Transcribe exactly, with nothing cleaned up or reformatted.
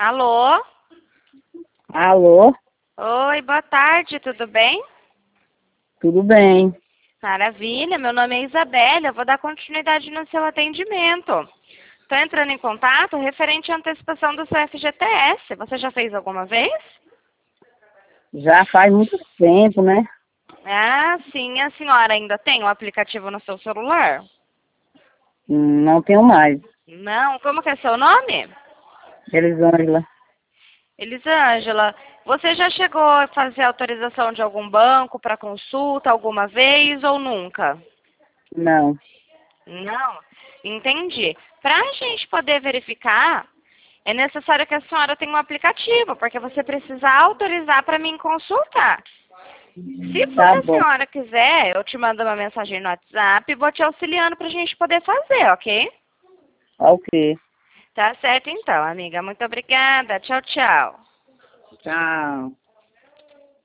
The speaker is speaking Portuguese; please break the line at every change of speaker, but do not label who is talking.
Alô?
Alô?
Oi, boa tarde, tudo bem?
Tudo bem?
Maravilha, meu nome é Isabela, eu vou dar continuidade no seu atendimento. Estou entrando em contato referente à antecipação do seu F G T S. Você já fez alguma vez?
Já faz muito tempo, né?
Ah, sim, a senhora ainda tem o aplicativo no seu celular?
Hum, Não tenho mais.
Não, como que é seu nome?
Elisângela,
Elisângela, você já chegou a fazer autorização de algum banco para consulta alguma vez ou nunca?
não.
Não, entendi. Para a gente poder verificar, é necessário que a senhora tenha um aplicativo, porque você precisa autorizar para mim consultar. Se
Tá
você, a
bom.
senhora quiser, eu te mando uma mensagem no WhatsApp e vou te auxiliando para a gente poder fazer, ok?
Ok.
Tá certo então, amiga. Muito obrigada. Tchau, tchau.
Tchau.